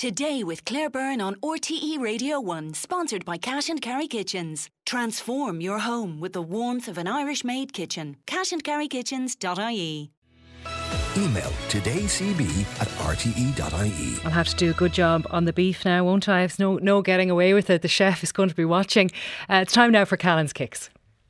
Today with Claire Byrne on RTE Radio 1, sponsored by Cash and Carry Kitchens. Transform your home with the warmth of an Irish-made kitchen. cashandcarrykitchens.ie. Email todaycb@rte.ie. I'll have to do a good job on the beef now, won't I? There's no getting away with it. The chef is going to be watching. It's time now for Callan's Kicks.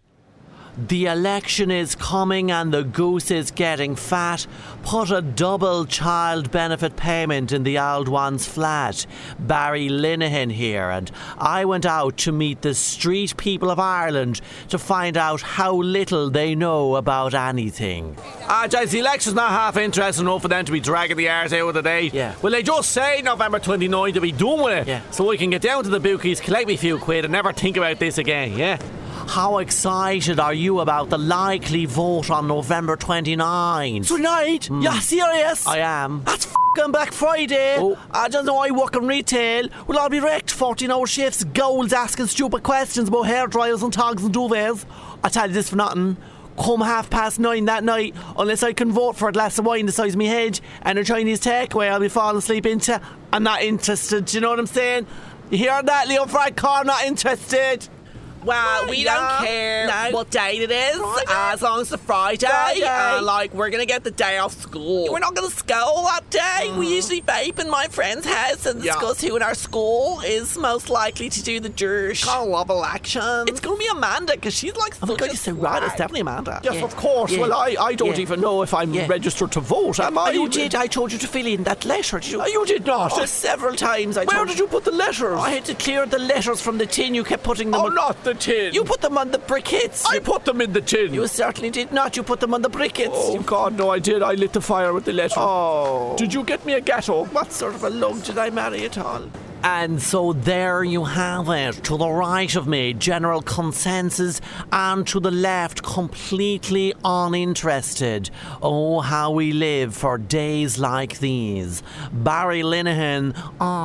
The election is coming and the goose is getting fat. Put a double child benefit payment in the old one's flat. Barry Linehan here, and I went out to meet the street people of Ireland to find out how little they know about anything. The election's not half interesting enough for them to be dragging the arse out of the day. Yeah. Well, they just say November 29 to be done with it. Yeah. So I can get down to the bookies, collect me a few quid and never think about this again, yeah? How excited are you about the likely vote on November 29? Tonight? Yeah, serious? I am. That's f***ing Black Friday. Oh. I don't know, I work in retail. We'll all be wrecked. 14-hour shifts, goals, asking stupid questions about hair dryers and togs and duvets. I tell you this for nothing. Come 9:30 that night, unless I can vote for a glass of wine the size of my head and a Chinese takeaway I'll be falling asleep into. I'm not interested, do you know what I'm saying? You hear that, Leo Varadkar? Not interested. Well, we don't care what date it is, as long as it's a Friday. We're going to get the day off school. We're not going to school that day. We usually vape in my friend's house and discuss who in our school is most likely to do the dirt. I love election. It's going to be Amanda, because she's like such a you're so right, it's definitely Amanda. Yes, of course. Yeah. Well, I don't Yeah. even know if I'm Yeah. registered to vote, am I? You did. I told you to fill in that letter. Did you? You did not. Several times. Where did you put the letters? I had to clear the letters from the tin. You kept putting them on. not the tin. You put them on the briquettes. I put them in the tin. You certainly did not. You put them on the briquettes. Oh, God, no, I did. I lit the fire with the letter. Oh. Did you get me a gatto? What sort of a lug did I marry at all? And so there you have it. To the right of me, general consensus, and to the left, completely uninterested. Oh, how we live for days like these. Barry Linehan,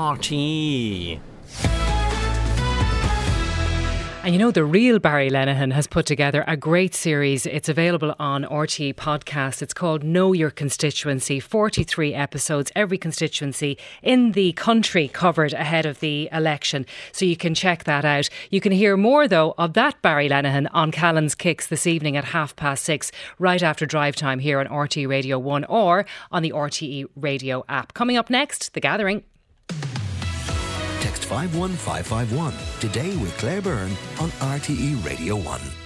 RTE. And you know, the real Barry Linehan has put together a great series. It's available on RTE Podcast. It's called Know Your Constituency. 43 episodes, every constituency in the country covered ahead of the election. So you can check that out. You can hear more, though, of that Barry Linehan on Callan's Kicks this evening at 6:30, right after drive time here on RTE Radio 1 or on the RTE Radio app. Coming up next, The Gathering. Text 51551. Today with Claire Byrne on RTE Radio 1.